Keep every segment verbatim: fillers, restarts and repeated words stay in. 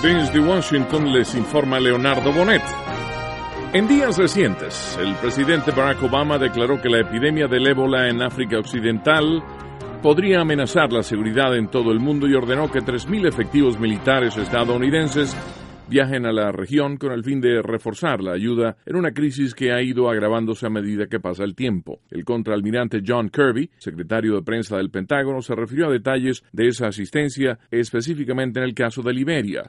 Desde Washington les informa Leonardo Bonet. En días recientes, el presidente Barack Obama declaró que la epidemia del ébola en África Occidental podría amenazar la seguridad en todo el mundo y ordenó que tres mil efectivos militares estadounidenses viajen a la región con el fin de reforzar la ayuda en una crisis que ha ido agravándose a medida que pasa el tiempo. El contraalmirante John Kirby, secretario de prensa del Pentágono, se refirió a detalles de esa asistencia, específicamente en el caso de Liberia.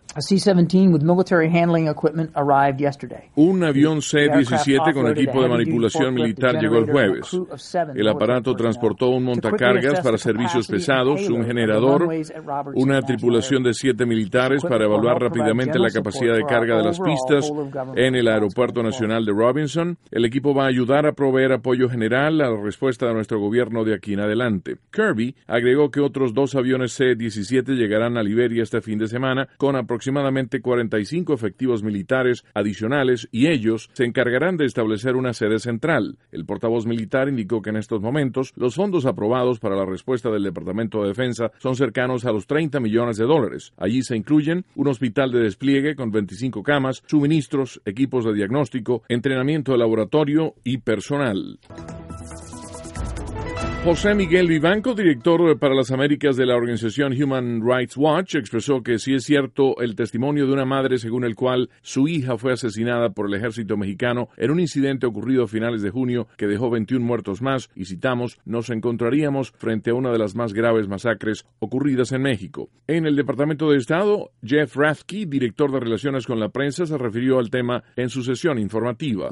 Un avión C diecisiete con equipo de manipulación militar llegó el jueves. El aparato transportó un montacargas para servicios pesados, un generador, una tripulación de siete militares para evaluar rápidamente la capacidad capacidad de carga de las pistas en el Aeropuerto Nacional de Robinson. El equipo va a ayudar a proveer apoyo general a la respuesta de nuestro gobierno de aquí en adelante. Kirby agregó que otros dos aviones C diecisiete llegarán a Liberia este fin de semana con aproximadamente cuarenta y cinco efectivos militares adicionales y ellos se encargarán de establecer una sede central. El portavoz militar indicó que en estos momentos los fondos aprobados para la respuesta del Departamento de Defensa son cercanos a los treinta millones de dólares. Allí se incluyen un hospital de despliegue con veinticinco camas, suministros, equipos de diagnóstico, entrenamiento de laboratorio y personal. José Miguel Vivanco, director para las Américas de la organización Human Rights Watch, expresó que sí es cierto el testimonio de una madre según el cual su hija fue asesinada por el ejército mexicano en un incidente ocurrido a finales de junio que dejó veintiún muertos más, y citamos, nos encontraríamos frente a una de las más graves masacres ocurridas en México. En el Departamento de Estado, Jeff Rathke, director de Relaciones con la Prensa, se refirió al tema en su sesión informativa.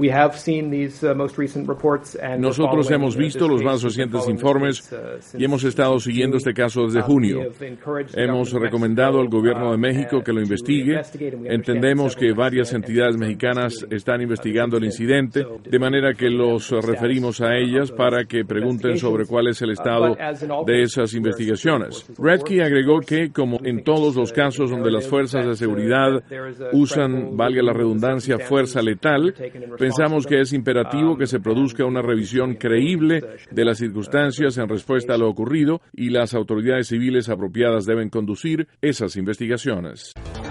Nosotros hemos visto los más recientes informes y hemos estado siguiendo este caso desde junio. Hemos recomendado al gobierno de México que lo investigue. Entendemos que varias entidades mexicanas están investigando el incidente, de manera que los referimos a ellas para que pregunten sobre cuál es el estado de esas investigaciones. Redkey agregó que, como en todos los casos donde las fuerzas de seguridad usan, valga la redundancia, fuerza letal, pensamos que es imperativo que se produzca una revisión creíble de las circunstancias en respuesta a lo ocurrido y las autoridades civiles apropiadas deben conducir esas investigaciones.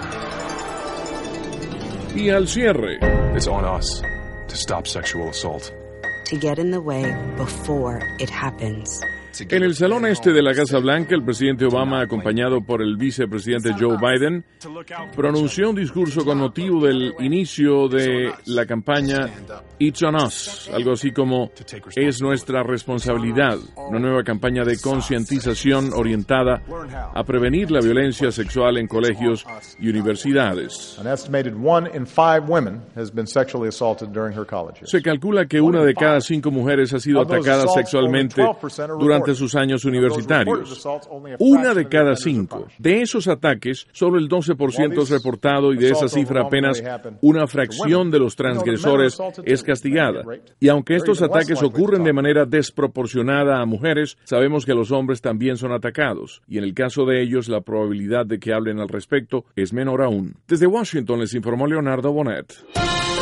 Y al cierre. It's on us to stop sexual assault. To get in the way before it happens. En el Salón Este de la Casa Blanca, el presidente Obama, acompañado por el vicepresidente Joe Biden, pronunció un discurso con motivo del inicio de la campaña It's on Us, algo así como es nuestra responsabilidad, una nueva campaña de concientización orientada a prevenir la violencia sexual en colegios y universidades. Se calcula que una de cada cinco mujeres ha sido atacada sexualmente durante de sus años universitarios. Una de cada cinco. De esos ataques, solo el doce por ciento es reportado y de esa cifra apenas una fracción de los transgresores es castigada. Y aunque estos ataques ocurren de manera desproporcionada a mujeres, sabemos que los hombres también son atacados. Y en el caso de ellos, la probabilidad de que hablen al respecto es menor aún. Desde Washington les informó Leonardo Bonet.